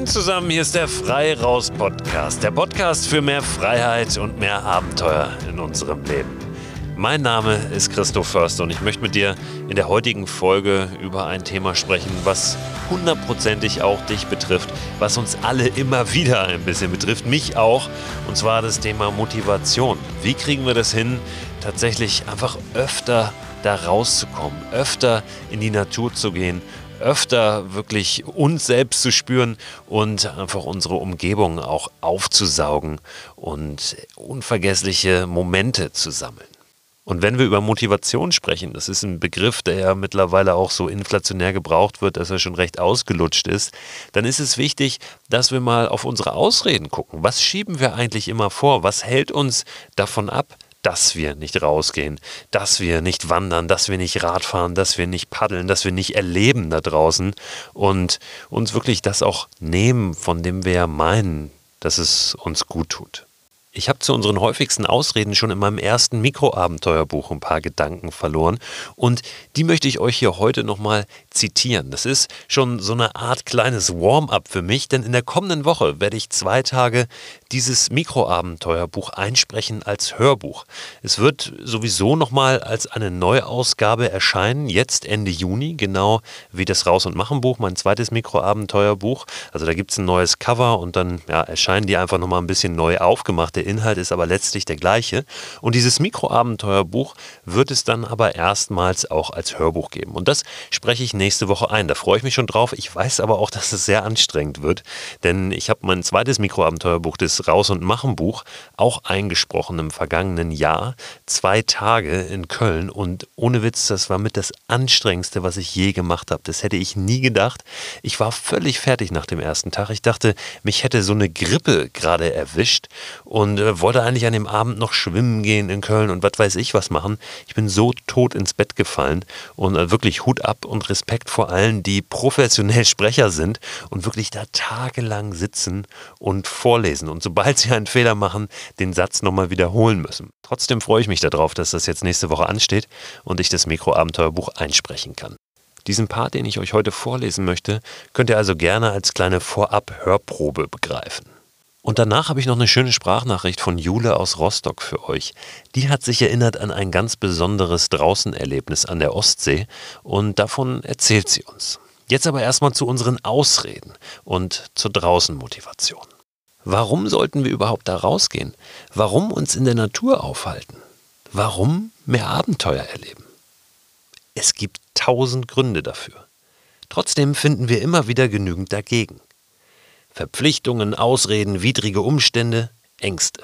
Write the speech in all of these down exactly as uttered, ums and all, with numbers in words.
Moin zusammen, hier ist der Frei Raus Podcast. Der Podcast für mehr Freiheit und mehr Abenteuer in unserem Leben. Mein Name ist Christoph Förster und ich möchte mit dir in der heutigen Folge über ein Thema sprechen, was hundertprozentig auch dich betrifft, was uns alle immer wieder ein bisschen betrifft, mich auch, und zwar das Thema Motivation. Wie kriegen wir das hin, tatsächlich einfach öfter da rauszukommen, öfter in die Natur zu gehen, öfter wirklich uns selbst zu spüren und einfach unsere Umgebung auch aufzusaugen und unvergessliche Momente zu sammeln. Und wenn wir über Motivation sprechen, das ist ein Begriff, der ja mittlerweile auch so inflationär gebraucht wird, dass er schon recht ausgelutscht ist, dann ist es wichtig, dass wir mal auf unsere Ausreden gucken. Was schieben wir eigentlich immer vor? Was hält uns davon ab, dass wir nicht rausgehen, dass wir nicht wandern, dass wir nicht Radfahren, dass wir nicht paddeln, dass wir nicht erleben da draußen und uns wirklich das auch nehmen, von dem wir meinen, dass es uns gut tut. Ich habe zu unseren häufigsten Ausreden schon in meinem ersten Mikroabenteuerbuch ein paar Gedanken verloren und die möchte ich euch hier heute nochmal zitieren. Das ist schon so eine Art kleines Warm-up für mich, denn in der kommenden Woche werde ich zwei Tage dieses Mikroabenteuerbuch einsprechen als Hörbuch. Es wird sowieso nochmal als eine Neuausgabe erscheinen, jetzt Ende Juni, genau wie das Raus- und Machen-Buch, mein zweites Mikroabenteuerbuch. Also da gibt es ein neues Cover und dann ja, erscheinen die einfach nochmal ein bisschen neu aufgemacht. Der Inhalt ist aber letztlich der gleiche. Und dieses Mikroabenteuerbuch wird es dann aber erstmals auch als Hörbuch geben. Und das spreche ich nächste Woche ein. Da freue ich mich schon drauf. Ich weiß aber auch, dass es sehr anstrengend wird, denn ich habe mein zweites Mikroabenteuerbuch, das Raus- und Machen-Buch, auch eingesprochen im vergangenen Jahr. Zwei Tage in Köln und ohne Witz, das war mit das Anstrengendste, was ich je gemacht habe. Das hätte ich nie gedacht. Ich war völlig fertig nach dem ersten Tag. Ich dachte, mich hätte so eine Grippe gerade erwischt und äh, wollte eigentlich an dem Abend noch schwimmen gehen in Köln und was weiß ich was machen. Ich bin so tot ins Bett gefallen und äh, wirklich Hut ab und Respekt vor allen, die professionell Sprecher sind und wirklich da tagelang sitzen und vorlesen und sobald sie einen Fehler machen, den Satz nochmal wiederholen müssen. Trotzdem freue ich mich darauf, dass das jetzt nächste Woche ansteht und ich das Mikroabenteuerbuch einsprechen kann. Diesen Part, den ich euch heute vorlesen möchte, könnt ihr also gerne als kleine Vorab-Hörprobe begreifen. Und danach habe ich noch eine schöne Sprachnachricht von Jule aus Rostock für euch. Die hat sich erinnert an ein ganz besonderes Draußenerlebnis an der Ostsee und davon erzählt sie uns. Jetzt aber erstmal zu unseren Ausreden und zur Draußenmotivation. Warum sollten wir überhaupt da rausgehen? Warum uns in der Natur aufhalten? Warum mehr Abenteuer erleben? Es gibt tausend Gründe dafür. Trotzdem finden wir immer wieder genügend dagegen. Verpflichtungen, Ausreden, widrige Umstände, Ängste.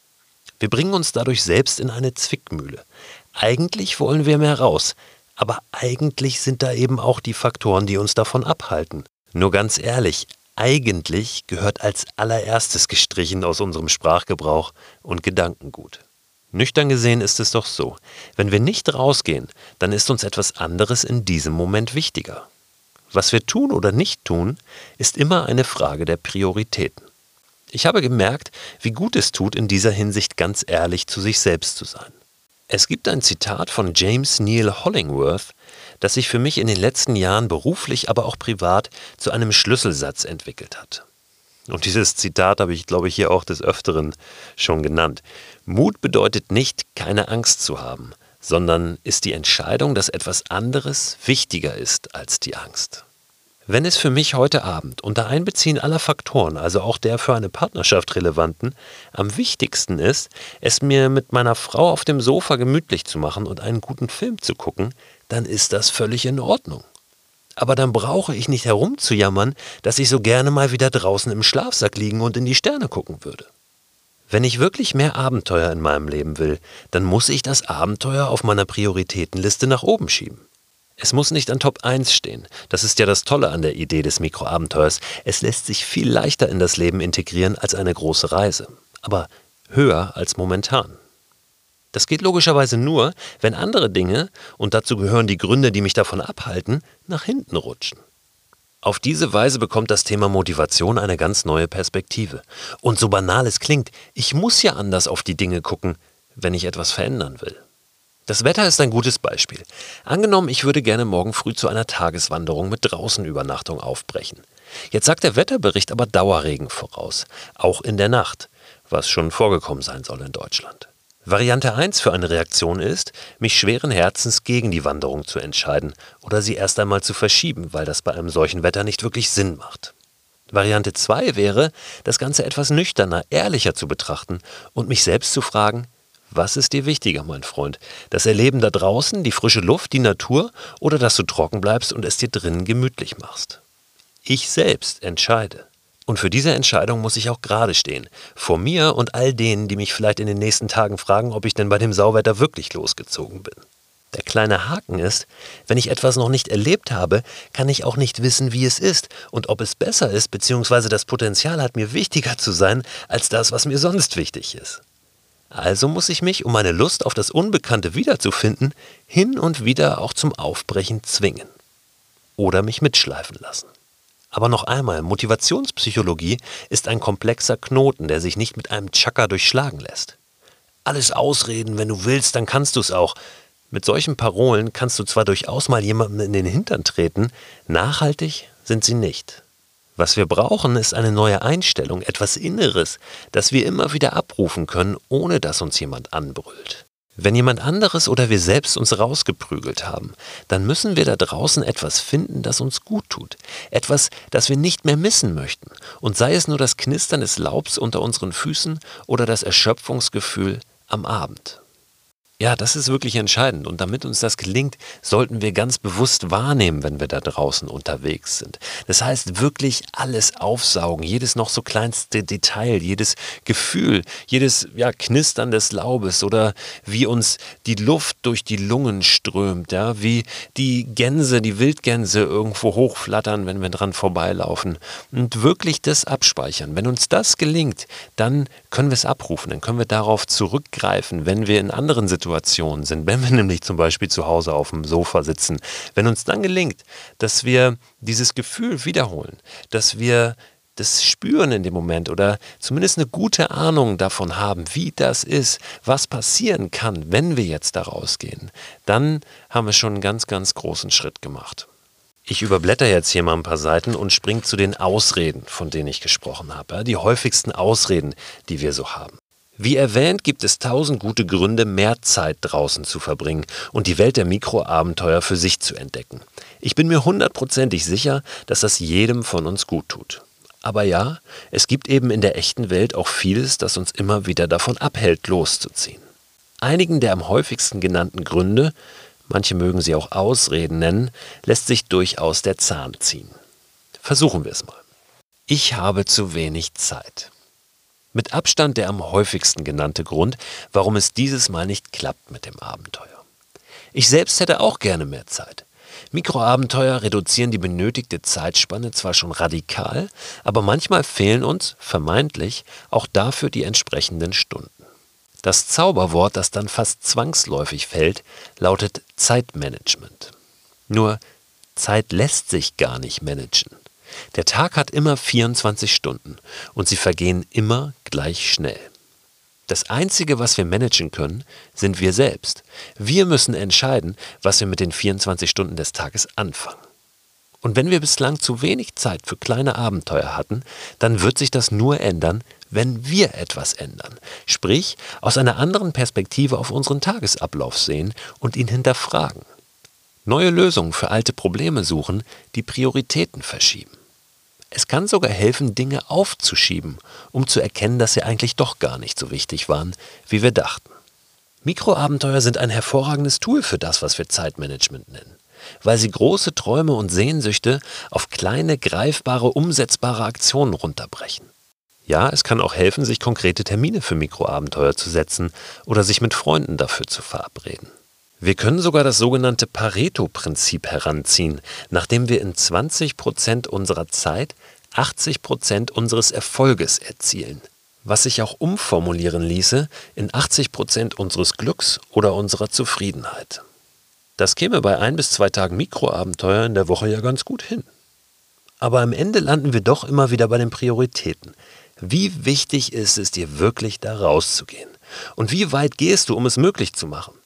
Wir bringen uns dadurch selbst in eine Zwickmühle. Eigentlich wollen wir mehr raus, aber eigentlich sind da eben auch die Faktoren, die uns davon abhalten. Nur ganz ehrlich, eigentlich gehört als allererstes gestrichen aus unserem Sprachgebrauch und Gedankengut. Nüchtern gesehen ist es doch so, wenn wir nicht rausgehen, dann ist uns etwas anderes in diesem Moment wichtiger. Was wir tun oder nicht tun, ist immer eine Frage der Prioritäten. Ich habe gemerkt, wie gut es tut, in dieser Hinsicht ganz ehrlich zu sich selbst zu sein. Es gibt ein Zitat von James Neil Hollingworth, das sich für mich in den letzten Jahren beruflich, aber auch privat zu einem Schlüsselsatz entwickelt hat. Und dieses Zitat habe ich, glaube ich, hier auch des Öfteren schon genannt. Mut bedeutet nicht, keine Angst zu haben, sondern ist die Entscheidung, dass etwas anderes wichtiger ist als die Angst. Wenn es für mich heute Abend unter Einbeziehen aller Faktoren, also auch der für eine Partnerschaft relevanten, am wichtigsten ist, es mir mit meiner Frau auf dem Sofa gemütlich zu machen und einen guten Film zu gucken, dann ist das völlig in Ordnung. Aber dann brauche ich nicht herumzujammern, dass ich so gerne mal wieder draußen im Schlafsack liegen und in die Sterne gucken würde. Wenn ich wirklich mehr Abenteuer in meinem Leben will, dann muss ich das Abenteuer auf meiner Prioritätenliste nach oben schieben. Es muss nicht an Top eins stehen. Das ist ja das Tolle an der Idee des Mikroabenteuers. Es lässt sich viel leichter in das Leben integrieren als eine große Reise. Aber höher als momentan. Das geht logischerweise nur, wenn andere Dinge, und dazu gehören die Gründe, die mich davon abhalten, nach hinten rutschen. Auf diese Weise bekommt das Thema Motivation eine ganz neue Perspektive. Und so banal es klingt, ich muss ja anders auf die Dinge gucken, wenn ich etwas verändern will. Das Wetter ist ein gutes Beispiel. Angenommen, ich würde gerne morgen früh zu einer Tageswanderung mit Draußenübernachtung aufbrechen. Jetzt sagt der Wetterbericht aber Dauerregen voraus, auch in der Nacht, was schon vorgekommen sein soll in Deutschland. Variante eins für eine Reaktion ist, mich schweren Herzens gegen die Wanderung zu entscheiden oder sie erst einmal zu verschieben, weil das bei einem solchen Wetter nicht wirklich Sinn macht. Variante zwei wäre, das Ganze etwas nüchterner, ehrlicher zu betrachten und mich selbst zu fragen, was ist dir wichtiger, mein Freund? Das Erleben da draußen, die frische Luft, die Natur oder dass du trocken bleibst und es dir drinnen gemütlich machst? Ich selbst entscheide. Und für diese Entscheidung muss ich auch gerade stehen. Vor mir und all denen, die mich vielleicht in den nächsten Tagen fragen, ob ich denn bei dem Sauwetter wirklich losgezogen bin. Der kleine Haken ist, wenn ich etwas noch nicht erlebt habe, kann ich auch nicht wissen, wie es ist und ob es besser ist, beziehungsweise das Potenzial hat, mir wichtiger zu sein, als das, was mir sonst wichtig ist. Also muss ich mich, um meine Lust auf das Unbekannte wiederzufinden, hin und wieder auch zum Aufbrechen zwingen. Oder mich mitschleifen lassen. Aber noch einmal, Motivationspsychologie ist ein komplexer Knoten, der sich nicht mit einem Chakra durchschlagen lässt. Alles ausreden, wenn du willst, dann kannst du es auch. Mit solchen Parolen kannst du zwar durchaus mal jemandem in den Hintern treten, nachhaltig sind sie nicht. Was wir brauchen, ist eine neue Einstellung, etwas Inneres, das wir immer wieder abrufen können, ohne dass uns jemand anbrüllt. Wenn jemand anderes oder wir selbst uns rausgeprügelt haben, dann müssen wir da draußen etwas finden, das uns gut tut. Etwas, das wir nicht mehr missen möchten. Und sei es nur das Knistern des Laubs unter unseren Füßen oder das Erschöpfungsgefühl am Abend. Ja, das ist wirklich entscheidend und damit uns das gelingt, sollten wir ganz bewusst wahrnehmen, wenn wir da draußen unterwegs sind. Das heißt wirklich alles aufsaugen, jedes noch so kleinste Detail, jedes Gefühl, jedes ja, Knistern des Laubes oder wie uns die Luft durch die Lungen strömt, ja, wie die Gänse, die Wildgänse irgendwo hochflattern, wenn wir dran vorbeilaufen und wirklich das abspeichern. Wenn uns das gelingt, dann können wir es abrufen, dann können wir darauf zurückgreifen, wenn wir in anderen Situationen sind, wenn wir nämlich zum Beispiel zu Hause auf dem Sofa sitzen. Wenn uns dann gelingt, dass wir dieses Gefühl wiederholen, dass wir das spüren in dem Moment oder zumindest eine gute Ahnung davon haben, wie das ist, was passieren kann, wenn wir jetzt da rausgehen, dann haben wir schon einen ganz, ganz großen Schritt gemacht. Ich überblätter jetzt hier mal ein paar Seiten und springe zu den Ausreden, von denen ich gesprochen habe. Die häufigsten Ausreden, die wir so haben. Wie erwähnt, gibt es tausend gute Gründe, mehr Zeit draußen zu verbringen und die Welt der Mikroabenteuer für sich zu entdecken. Ich bin mir hundertprozentig sicher, dass das jedem von uns gut tut. Aber ja, es gibt eben in der echten Welt auch vieles, das uns immer wieder davon abhält, loszuziehen. Einigen der am häufigsten genannten Gründe, manche mögen sie auch Ausreden nennen, lässt sich durchaus der Zahn ziehen. Versuchen wir es mal. Ich habe zu wenig Zeit. Mit Abstand der am häufigsten genannte Grund, warum es dieses Mal nicht klappt mit dem Abenteuer. Ich selbst hätte auch gerne mehr Zeit. Mikroabenteuer reduzieren die benötigte Zeitspanne zwar schon radikal, aber manchmal fehlen uns, vermeintlich, auch dafür die entsprechenden Stunden. Das Zauberwort, das dann fast zwangsläufig fällt, lautet Zeitmanagement. Nur Zeit lässt sich gar nicht managen. Der Tag hat immer vierundzwanzig Stunden und sie vergehen immer gleich schnell. Das Einzige, was wir managen können, sind wir selbst. Wir müssen entscheiden, was wir mit den vierundzwanzig Stunden des Tages anfangen. Und wenn wir bislang zu wenig Zeit für kleine Abenteuer hatten, dann wird sich das nur ändern, wenn wir etwas ändern. Sprich, aus einer anderen Perspektive auf unseren Tagesablauf sehen und ihn hinterfragen. Neue Lösungen für alte Probleme suchen, die Prioritäten verschieben. Es kann sogar helfen, Dinge aufzuschieben, um zu erkennen, dass sie eigentlich doch gar nicht so wichtig waren, wie wir dachten. Mikroabenteuer sind ein hervorragendes Tool für das, was wir Zeitmanagement nennen, weil sie große Träume und Sehnsüchte auf kleine, greifbare, umsetzbare Aktionen runterbrechen. Ja, es kann auch helfen, sich konkrete Termine für Mikroabenteuer zu setzen oder sich mit Freunden dafür zu verabreden. Wir können sogar das sogenannte Pareto-Prinzip heranziehen, nachdem wir in zwanzig Prozent unserer Zeit achtzig Prozent unseres Erfolges erzielen, was sich auch umformulieren ließe in achtzig Prozent unseres Glücks oder unserer Zufriedenheit. Das käme bei ein bis zwei Tagen Mikroabenteuer in der Woche ja ganz gut hin. Aber am Ende landen wir doch immer wieder bei den Prioritäten. Wie wichtig ist es dir wirklich, da rauszugehen? Und wie weit gehst du, um es möglich zu machen?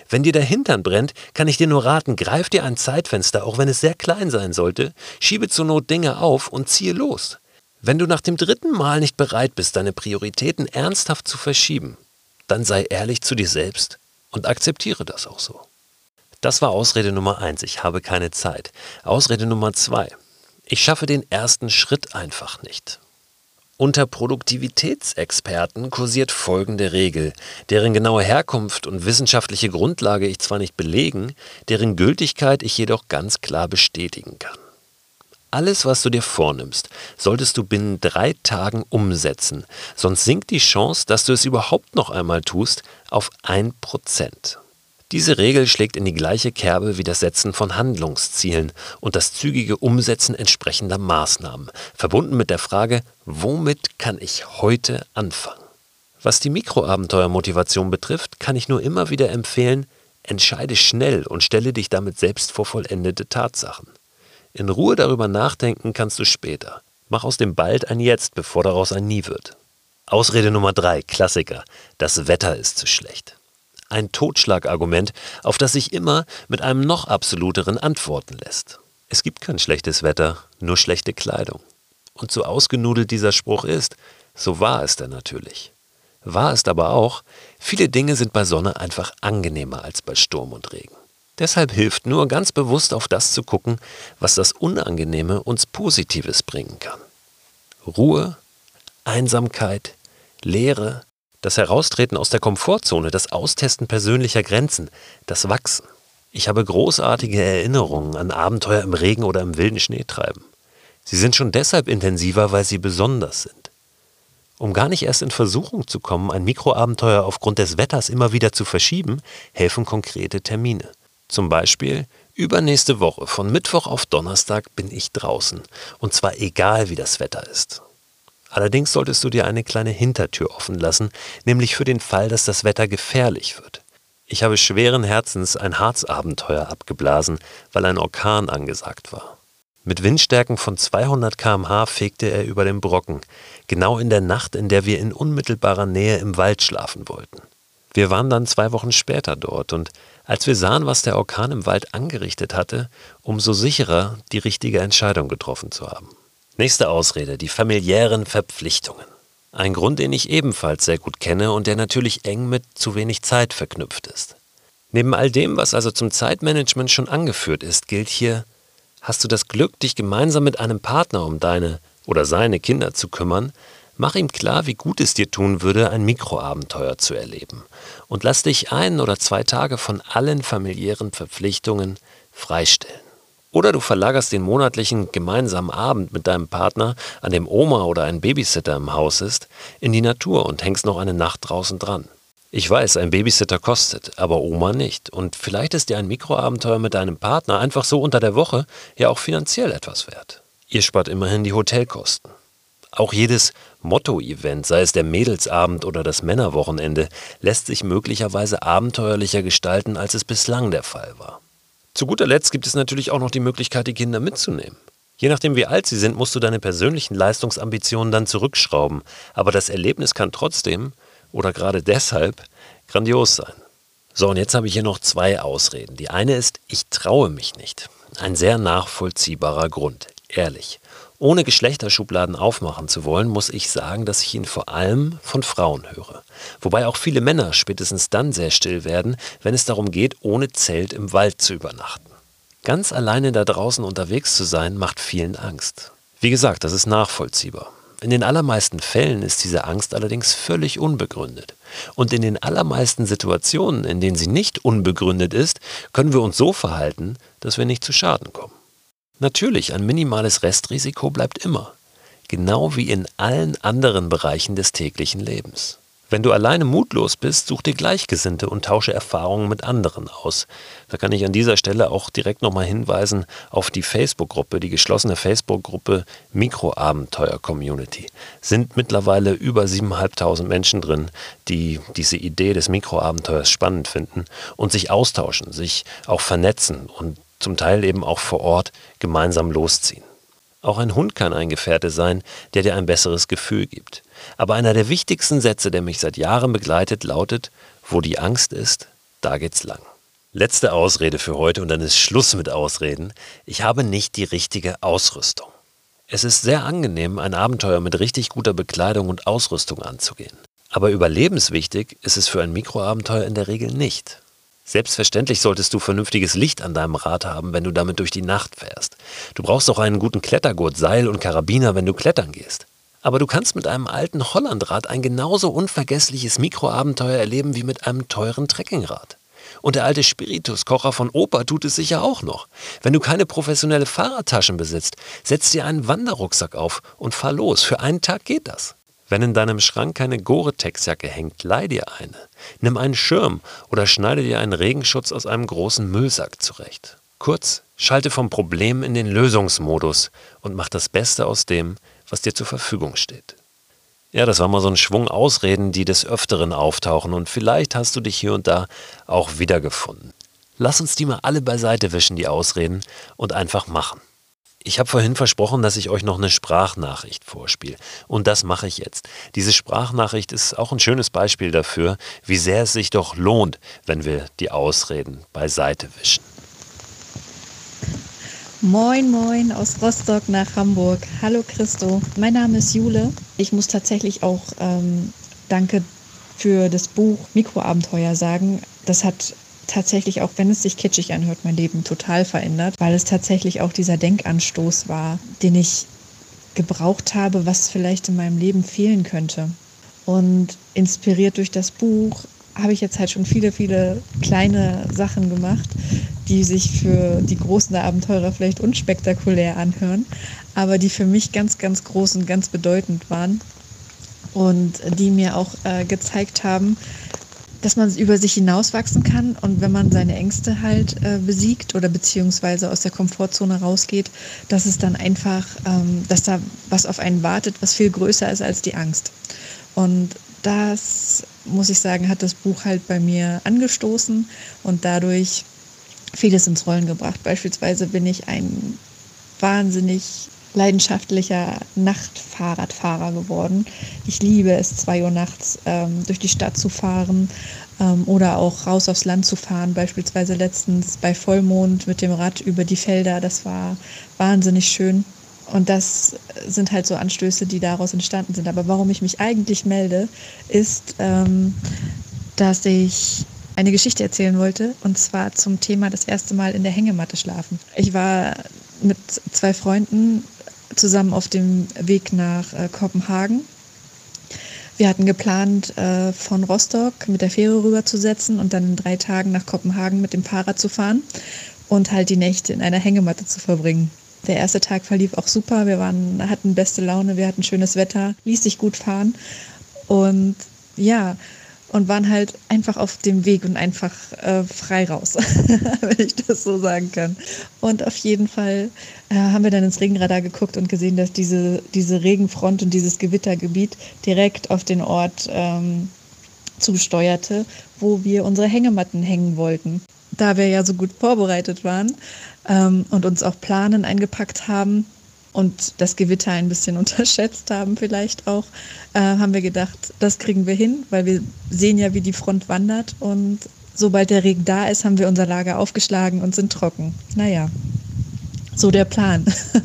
Wenn dir der Hintern brennt, kann ich dir nur raten, greif dir ein Zeitfenster, auch wenn es sehr klein sein sollte, schiebe zur Not Dinge auf und ziehe los. Wenn du nach dem dritten Mal nicht bereit bist, deine Prioritäten ernsthaft zu verschieben, dann sei ehrlich zu dir selbst und akzeptiere das auch so. Das war Ausrede Nummer eins, ich habe keine Zeit. Ausrede Nummer zwei, ich schaffe den ersten Schritt einfach nicht. Unter Produktivitätsexperten kursiert folgende Regel, deren genaue Herkunft und wissenschaftliche Grundlage ich zwar nicht belegen, deren Gültigkeit ich jedoch ganz klar bestätigen kann. Alles, was du dir vornimmst, solltest du binnen drei Tagen umsetzen, sonst sinkt die Chance, dass du es überhaupt noch einmal tust, auf ein Prozent. Diese Regel schlägt in die gleiche Kerbe wie das Setzen von Handlungszielen und das zügige Umsetzen entsprechender Maßnahmen, verbunden mit der Frage, womit kann ich heute anfangen? Was die Mikroabenteuermotivation betrifft, kann ich nur immer wieder empfehlen, entscheide schnell und stelle dich damit selbst vor vollendete Tatsachen. In Ruhe darüber nachdenken kannst du später. Mach aus dem Bald ein Jetzt, bevor daraus ein Nie wird. Ausrede Nummer drei, Klassiker, das Wetter ist zu schlecht. Ein Totschlagargument, auf das sich immer mit einem noch absoluteren antworten lässt. Es gibt kein schlechtes Wetter, nur schlechte Kleidung. Und so ausgenudelt dieser Spruch ist, so wahr ist er natürlich. Wahr ist aber auch, viele Dinge sind bei Sonne einfach angenehmer als bei Sturm und Regen. Deshalb hilft nur, ganz bewusst auf das zu gucken, was das Unangenehme uns Positives bringen kann. Ruhe, Einsamkeit, Leere, das Heraustreten aus der Komfortzone, das Austesten persönlicher Grenzen, das Wachsen. Ich habe großartige Erinnerungen an Abenteuer im Regen oder im wilden Schneetreiben. Sie sind schon deshalb intensiver, weil sie besonders sind. Um gar nicht erst in Versuchung zu kommen, ein Mikroabenteuer aufgrund des Wetters immer wieder zu verschieben, helfen konkrete Termine. Zum Beispiel, übernächste Woche, von Mittwoch auf Donnerstag bin ich draußen. Und zwar egal, wie das Wetter ist. Allerdings solltest du dir eine kleine Hintertür offen lassen, nämlich für den Fall, dass das Wetter gefährlich wird. Ich habe schweren Herzens ein Harzabenteuer abgeblasen, weil ein Orkan angesagt war. Mit Windstärken von zweihundert Kilometer pro Stunde fegte er über den Brocken, genau in der Nacht, in der wir in unmittelbarer Nähe im Wald schlafen wollten. Wir waren dann zwei Wochen später dort und als wir sahen, was der Orkan im Wald angerichtet hatte, umso sicherer, die richtige Entscheidung getroffen zu haben. Nächste Ausrede, die familiären Verpflichtungen. Ein Grund, den ich ebenfalls sehr gut kenne und der natürlich eng mit zu wenig Zeit verknüpft ist. Neben all dem, was also zum Zeitmanagement schon angeführt ist, gilt hier, hast du das Glück, dich gemeinsam mit einem Partner um deine oder seine Kinder zu kümmern, mach ihm klar, wie gut es dir tun würde, ein Mikroabenteuer zu erleben und lass dich ein oder zwei Tage von allen familiären Verpflichtungen freistellen. Oder du verlagerst den monatlichen gemeinsamen Abend mit deinem Partner, an dem Oma oder ein Babysitter im Haus ist, in die Natur und hängst noch eine Nacht draußen dran. Ich weiß, ein Babysitter kostet, aber Oma nicht. Und vielleicht ist dir ein Mikroabenteuer mit deinem Partner einfach so unter der Woche ja auch finanziell etwas wert. Ihr spart immerhin die Hotelkosten. Auch jedes Motto-Event, sei es der Mädelsabend oder das Männerwochenende, lässt sich möglicherweise abenteuerlicher gestalten, als es bislang der Fall war. Zu guter Letzt gibt es natürlich auch noch die Möglichkeit, die Kinder mitzunehmen. Je nachdem, wie alt sie sind, musst du deine persönlichen Leistungsambitionen dann zurückschrauben. Aber das Erlebnis kann trotzdem, oder gerade deshalb, grandios sein. So, und jetzt habe ich hier noch zwei Ausreden. Die eine ist, ich traue mich nicht. Ein sehr nachvollziehbarer Grund, ehrlich. Ohne Geschlechterschubladen aufmachen zu wollen, muss ich sagen, dass ich ihn vor allem von Frauen höre. Wobei auch viele Männer spätestens dann sehr still werden, wenn es darum geht, ohne Zelt im Wald zu übernachten. Ganz alleine da draußen unterwegs zu sein, macht vielen Angst. Wie gesagt, das ist nachvollziehbar. In den allermeisten Fällen ist diese Angst allerdings völlig unbegründet. Und in den allermeisten Situationen, in denen sie nicht unbegründet ist, können wir uns so verhalten, dass wir nicht zu Schaden kommen. Natürlich, ein minimales Restrisiko bleibt immer, genau wie in allen anderen Bereichen des täglichen Lebens. Wenn du alleine mutlos bist, such dir Gleichgesinnte und tausche Erfahrungen mit anderen aus. Da kann ich an dieser Stelle auch direkt nochmal hinweisen auf die Facebook-Gruppe, die geschlossene Facebook-Gruppe Mikroabenteuer-Community. Sind mittlerweile über siebentausendfünfhundert Menschen drin, die diese Idee des Mikroabenteuers spannend finden und sich austauschen, sich auch vernetzen und zum Teil eben auch vor Ort gemeinsam losziehen. Auch ein Hund kann ein Gefährte sein, der dir ein besseres Gefühl gibt. Aber einer der wichtigsten Sätze, der mich seit Jahren begleitet, lautet, wo die Angst ist, da geht's lang. Letzte Ausrede für heute und dann ist Schluss mit Ausreden. Ich habe nicht die richtige Ausrüstung. Es ist sehr angenehm, ein Abenteuer mit richtig guter Bekleidung und Ausrüstung anzugehen. Aber überlebenswichtig ist es für ein Mikroabenteuer in der Regel nicht. Selbstverständlich solltest du vernünftiges Licht an deinem Rad haben, wenn du damit durch die Nacht fährst. Du brauchst auch einen guten Klettergurt, Seil und Karabiner, wenn du klettern gehst. Aber du kannst mit einem alten Hollandrad ein genauso unvergessliches Mikroabenteuer erleben wie mit einem teuren Trekkingrad. Und der alte Spirituskocher von Opa tut es sicher auch noch. Wenn du keine professionelle Fahrradtaschen besitzt, setz dir einen Wanderrucksack auf und fahr los. Für einen Tag geht das. Wenn in deinem Schrank keine Gore-Tex-Jacke hängt, leih dir eine. Nimm einen Schirm oder schneide dir einen Regenschutz aus einem großen Müllsack zurecht. Kurz, schalte vom Problem in den Lösungsmodus und mach das Beste aus dem, was dir zur Verfügung steht. Ja, das war mal so ein Schwung Ausreden, die des Öfteren auftauchen und vielleicht hast du dich hier und da auch wiedergefunden. Lass uns die mal alle beiseite wischen, die Ausreden, und einfach machen. Ich habe vorhin versprochen, dass ich euch noch eine Sprachnachricht vorspiele. Und das mache ich jetzt. Diese Sprachnachricht ist auch ein schönes Beispiel dafür, wie sehr es sich doch lohnt, wenn wir die Ausreden beiseite wischen. Moin, moin aus Rostock nach Hamburg. Hallo Christo, mein Name ist Jule. Ich muss tatsächlich auch ähm, danke für das Buch Mikroabenteuer sagen. Das hat tatsächlich, auch wenn es sich kitschig anhört, mein Leben total verändert, weil es tatsächlich auch dieser Denkanstoß war, den ich gebraucht habe, was vielleicht in meinem Leben fehlen könnte. Und inspiriert durch das Buch habe ich jetzt halt schon viele, viele kleine Sachen gemacht, die sich für die großen Abenteurer vielleicht unspektakulär anhören, aber die für mich ganz, ganz groß und ganz bedeutend waren und die mir auch äh, gezeigt haben, dass man über sich hinauswachsen kann und wenn man seine Ängste halt äh, besiegt oder beziehungsweise aus der Komfortzone rausgeht, dass es dann einfach, ähm, dass da was auf einen wartet, was viel größer ist als die Angst. Und das, muss ich sagen, hat das Buch halt bei mir angestoßen und dadurch vieles ins Rollen gebracht. Beispielsweise bin ich ein wahnsinnig leidenschaftlicher Nachtfahrradfahrer geworden. Ich liebe es, zwei Uhr nachts ähm, durch die Stadt zu fahren ähm, oder auch raus aufs Land zu fahren. Beispielsweise letztens bei Vollmond mit dem Rad über die Felder. Das war wahnsinnig schön. Und das sind halt so Anstöße, die daraus entstanden sind. Aber warum ich mich eigentlich melde, ist, ähm, dass ich eine Geschichte erzählen wollte. Und zwar zum Thema das erste Mal in der Hängematte schlafen. Ich war mit zwei Freunden zusammen auf dem Weg nach äh, Kopenhagen. Wir hatten geplant, äh, von Rostock mit der Fähre rüberzusetzen und dann in drei Tagen nach Kopenhagen mit dem Fahrrad zu fahren und halt die Nächte in einer Hängematte zu verbringen. Der erste Tag verlief auch super. Wir waren, hatten beste Laune, wir hatten schönes Wetter, ließ sich gut fahren und ja, und waren halt einfach auf dem Weg und einfach äh, frei raus, wenn ich das so sagen kann. Und auf jeden Fall äh, haben wir dann ins Regenradar geguckt und gesehen, dass diese, diese Regenfront und dieses Gewittergebiet direkt auf den Ort ähm, zusteuerte, wo wir unsere Hängematten hängen wollten. Da wir ja so gut vorbereitet waren ähm, und uns auch Planen eingepackt haben, und das Gewitter ein bisschen unterschätzt haben vielleicht auch, äh, haben wir gedacht, das kriegen wir hin, weil wir sehen ja, wie die Front wandert und sobald der Regen da ist, haben wir unser Lager aufgeschlagen und sind trocken. Naja, so der Plan.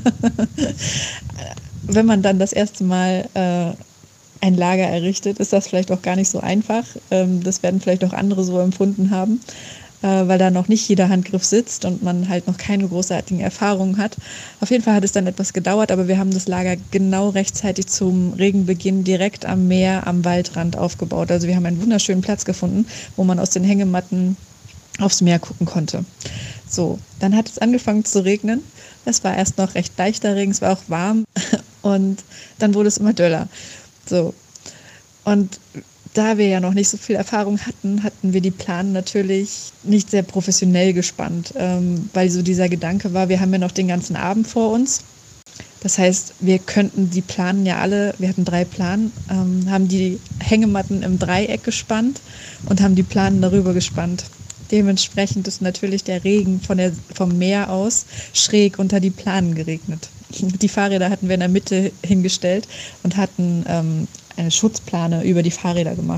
Wenn man dann das erste Mal äh, ein Lager errichtet, ist das vielleicht auch gar nicht so einfach. Ähm, das werden vielleicht auch andere so empfunden haben, weil da noch nicht jeder Handgriff sitzt und man halt noch keine großartigen Erfahrungen hat. Auf jeden Fall hat es dann etwas gedauert, aber wir haben das Lager genau rechtzeitig zum Regenbeginn direkt am Meer, am Waldrand aufgebaut. Also wir haben einen wunderschönen Platz gefunden, wo man aus den Hängematten aufs Meer gucken konnte. So, dann hat es angefangen zu regnen. Es war erst noch recht leichter Regen, es war auch warm und dann wurde es immer döller. So, und da wir ja noch nicht so viel Erfahrung hatten, hatten wir die Planen natürlich nicht sehr professionell gespannt, ähm, weil so dieser Gedanke war, wir haben ja noch den ganzen Abend vor uns. Das heißt, wir könnten die Planen ja alle, wir hatten drei Planen, ähm, haben die Hängematten im Dreieck gespannt und haben die Planen darüber gespannt. Dementsprechend ist natürlich der Regen von der, vom Meer aus schräg unter die Planen geregnet. Die Fahrräder hatten wir in der Mitte hingestellt und hatten ähm, eine Schutzplane über die Fahrräder gemacht.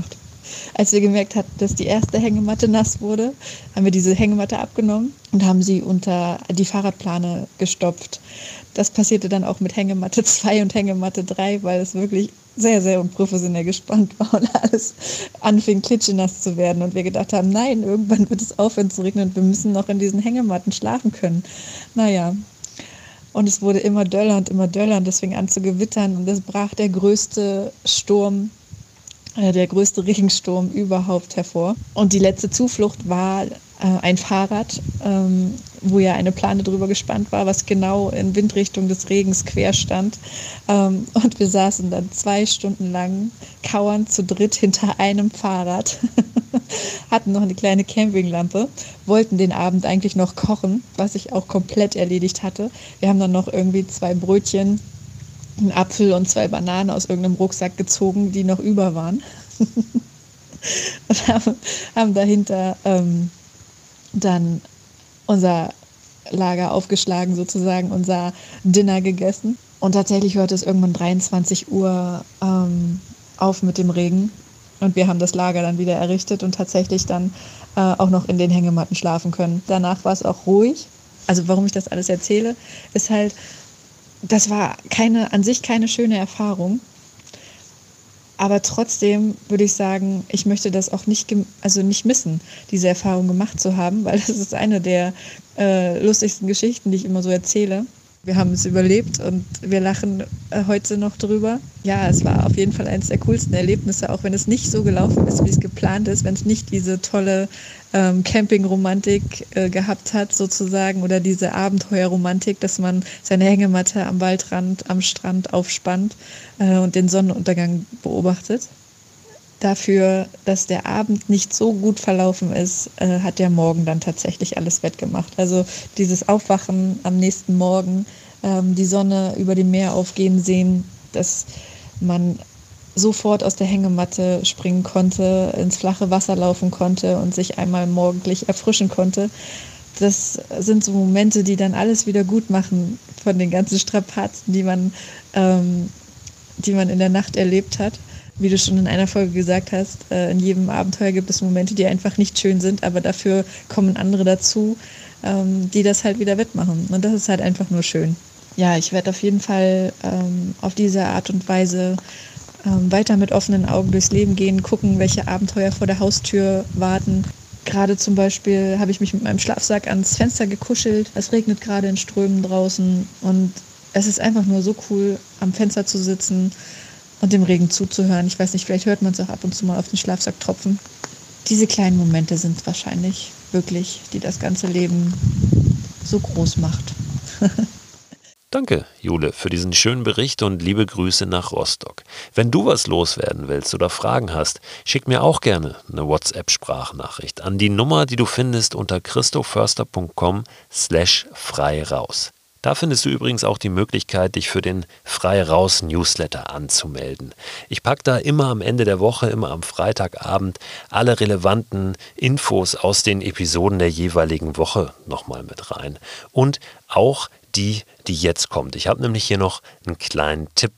Als wir gemerkt hatten, dass die erste Hängematte nass wurde, haben wir diese Hängematte abgenommen und haben sie unter die Fahrradplane gestopft. Das passierte dann auch mit Hängematte zwei und Hängematte drei, weil es wirklich sehr, sehr unprofessionell gespannt war und alles anfing klitschenass zu werden. Und wir gedacht haben, nein, irgendwann wird es aufhören zu regnen und wir müssen noch in diesen Hängematten schlafen können. Naja, und es wurde immer döller und immer döller und es fing an zu gewittern und es brach der größte Sturm, äh, der größte Regensturm überhaupt hervor. Und die letzte Zuflucht war äh, ein Fahrrad, ähm, wo ja eine Plane drüber gespannt war, was genau in Windrichtung des Regens quer stand. Ähm, und wir saßen dann zwei Stunden lang kauernd zu dritt hinter einem Fahrrad, hatten noch eine kleine Campinglampe, wollten den Abend eigentlich noch kochen, was ich auch komplett erledigt hatte. Wir haben dann noch irgendwie zwei Brötchen, einen Apfel und zwei Bananen aus irgendeinem Rucksack gezogen, die noch über waren. Und haben, haben dahinter ähm, dann unser Lager aufgeschlagen, sozusagen unser Dinner gegessen. Und tatsächlich hörte es irgendwann dreiundzwanzig Uhr ähm, auf mit dem Regen. Und wir haben das Lager dann wieder errichtet und tatsächlich dann äh, auch noch in den Hängematten schlafen können. Danach war es auch ruhig. Also warum ich das alles erzähle, ist halt, das war keine, an sich keine schöne Erfahrung. Aber trotzdem würde ich sagen, ich möchte das auch nicht, also nicht missen, diese Erfahrung gemacht zu haben, weil das ist eine der äh, lustigsten Geschichten, die ich immer so erzähle. Wir haben es überlebt und wir lachen äh, heute noch drüber. Ja, es war auf jeden Fall eines der coolsten Erlebnisse, auch wenn es nicht so gelaufen ist, wie es geplant ist, wenn es nicht diese tolle ähm, Campingromantik äh, gehabt hat sozusagen oder diese Abenteuerromantik, dass man seine Hängematte am Waldrand, am Strand aufspannt äh, und den Sonnenuntergang beobachtet. Dafür, dass der Abend nicht so gut verlaufen ist, äh, hat der Morgen dann tatsächlich alles wettgemacht. Also dieses Aufwachen am nächsten Morgen, ähm, die Sonne über dem Meer aufgehen sehen, dass man sofort aus der Hängematte springen konnte, ins flache Wasser laufen konnte und sich einmal morgendlich erfrischen konnte. Das sind so Momente, die dann alles wieder gut machen von den ganzen Strapazen, die man, ähm, die man in der Nacht erlebt hat. Wie du schon in einer Folge gesagt hast, äh, in jedem Abenteuer gibt es Momente, die einfach nicht schön sind, aber dafür kommen andere dazu, ähm, die das halt wieder wettmachen. Und das ist halt einfach nur schön. Ja, ich werde auf jeden Fall ähm, auf diese Art und Weise ähm, weiter mit offenen Augen durchs Leben gehen, gucken, welche Abenteuer vor der Haustür warten. Gerade zum Beispiel habe ich mich mit meinem Schlafsack ans Fenster gekuschelt. Es regnet gerade in Strömen draußen und es ist einfach nur so cool, am Fenster zu sitzen und dem Regen zuzuhören. Ich weiß nicht, vielleicht hört man es auch ab und zu mal auf den Schlafsack tropfen. Diese kleinen Momente sind es wahrscheinlich wirklich, die das ganze Leben so groß macht. Danke, Jule, für diesen schönen Bericht und liebe Grüße nach Rostock. Wenn du was loswerden willst oder Fragen hast, schick mir auch gerne eine WhatsApp-Sprachnachricht an die Nummer, die du findest unter christoförster punkt com slash frei raus. Da findest du übrigens auch die Möglichkeit, dich für den Frei Raus Newsletter anzumelden. Ich packe da immer am Ende der Woche, immer am Freitagabend, alle relevanten Infos aus den Episoden der jeweiligen Woche nochmal mit rein. Und auch die, die jetzt kommt. Ich habe nämlich hier noch einen kleinen Tipp.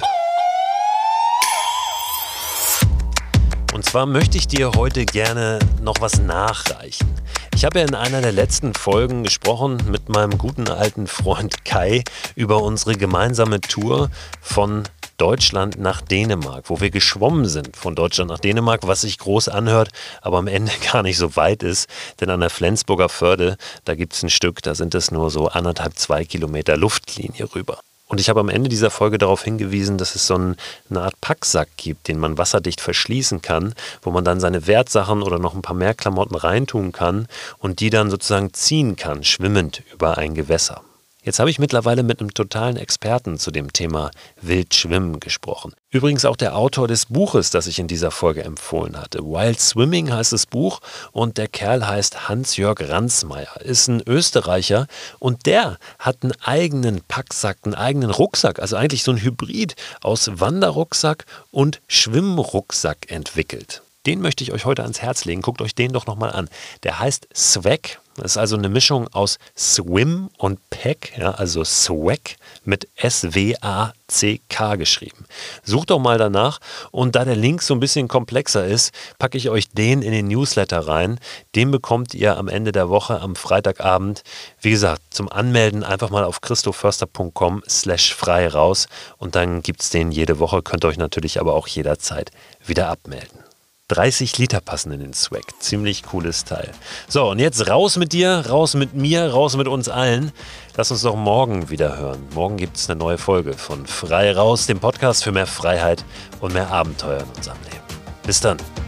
Und zwar möchte ich dir heute gerne noch was nachreichen. Ich habe ja in einer der letzten Folgen gesprochen mit meinem guten alten Freund Kai über unsere gemeinsame Tour von Deutschland nach Dänemark, wo wir geschwommen sind von Deutschland nach Dänemark, was sich groß anhört, aber am Ende gar nicht so weit ist. Denn an der Flensburger Förde, da gibt es ein Stück, da sind es nur so anderthalb, zwei Kilometer Luftlinie rüber. Und ich habe am Ende dieser Folge darauf hingewiesen, dass es so ein, eine Art Packsack gibt, den man wasserdicht verschließen kann, wo man dann seine Wertsachen oder noch ein paar mehr Klamotten reintun kann und die dann sozusagen ziehen kann, schwimmend über ein Gewässer. Jetzt habe ich mittlerweile mit einem totalen Experten zu dem Thema Wildschwimmen gesprochen. Übrigens auch der Autor des Buches, das ich in dieser Folge empfohlen hatte. Wild Swimming heißt das Buch und der Kerl heißt Hans-Jörg Ransmayr, ist ein Österreicher und der hat einen eigenen Packsack, einen eigenen Rucksack, also eigentlich so ein Hybrid aus Wanderrucksack und Schwimmrucksack entwickelt. den möchte ich euch heute ans Herz legen. Guckt euch den doch nochmal an. Der heißt Swag. Das ist also eine Mischung aus Swim und Pack, ja, also Swag mit S W A C K geschrieben. Sucht doch mal danach und da der Link so ein bisschen komplexer ist, packe ich euch den in den Newsletter rein. Den bekommt ihr am Ende der Woche am Freitagabend. Wie gesagt, zum Anmelden einfach mal auf christoförster punkt com slash frei raus und dann gibt es den jede Woche, könnt ihr euch natürlich aber auch jederzeit wieder abmelden. dreißig Liter passen in den Swag. Ziemlich cooles Teil. So, und jetzt raus mit dir, raus mit mir, raus mit uns allen. Lass uns doch morgen wieder hören. Morgen gibt es eine neue Folge von Frei raus, dem Podcast für mehr Freiheit und mehr Abenteuer in unserem Leben. Bis dann.